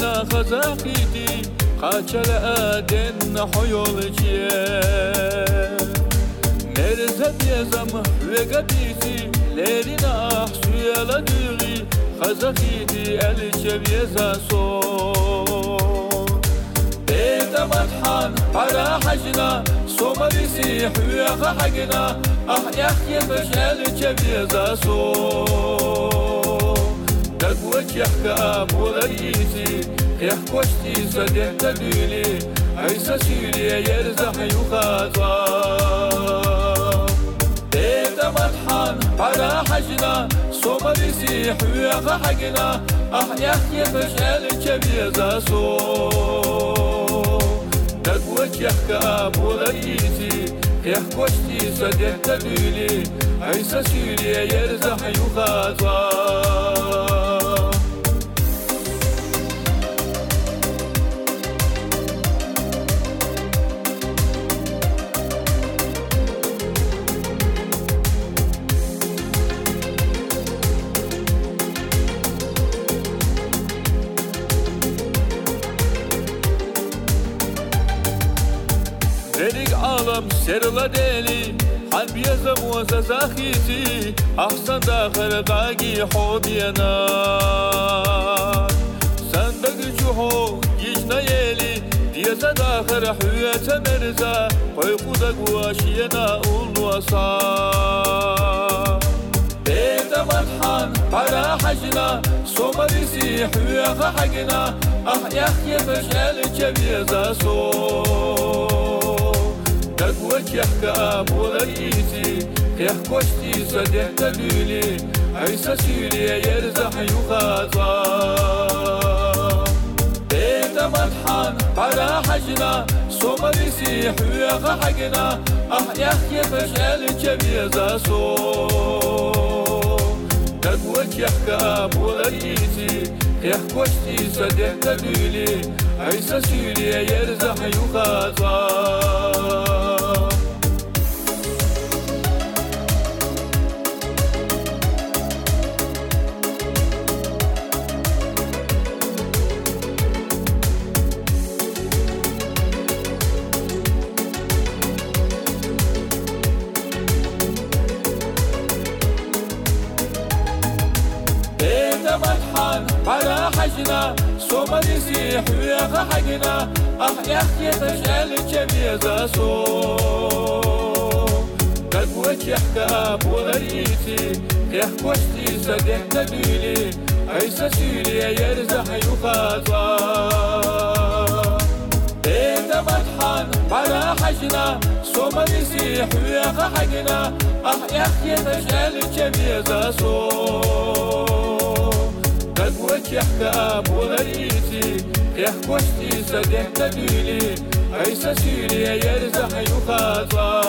حجنا خزاقيتي قاتل آدن حيولجيه نرزب يزم وقبيتي ليلنا أحسويا لدغي خزاقيتي الشب يزاسو بيت مطحن على حجنا صومري سيح ويا حقنا يحيى فشل الشب يزاسو دقوك يحكى بوليتي يحكوشتي صديق تدولي عيسى سيلي يرزح يخاطا بيت مطحن على حجنا صومري سيح ويا حقنا يحيى فشل الشب يزاسو دقوك يحكى بوليتي يحكوشتي صديق تدولي عيسى سيلي يرزح يخاطا Dedik ağlam serla deli Halb yazım ve zahiti Ahsan da kırgagi hobiyana Sen de gücü ho Yicna yeli Diyeze da kır hüyete merza Koyku da guaşiyana ulvasa Beyde mathan Para hacna Somarisi hüya hagna Yahye feşel çebiza so دقوك يحكى بوليتي يحكوشتي صديق تدولي عيسى سيلي يرزح يخاطا بيت مطحن على حجنا صومري سيح ويا حقنا يحيى فشل الشبيزة سو دقوك يحكى بوليتي يحكوشتي صديق تدولي عيسى سيلي يرزح يخاطا مطحن على حجنا صومري سيح ويا حقنا يحيى فشل الشبيزة سو دقوك يحكى بوليتي يحكوشتي صديق تدولي عيسى سيلي يرزح يخاطا بيت مطحن على حجنا صومري سيح ويا حقنا يحيى فشل الشبيزة سو دقوك يحكى بوليتي يحكوشتي صديق تدولي عيسى سيلي يرزح يخاطا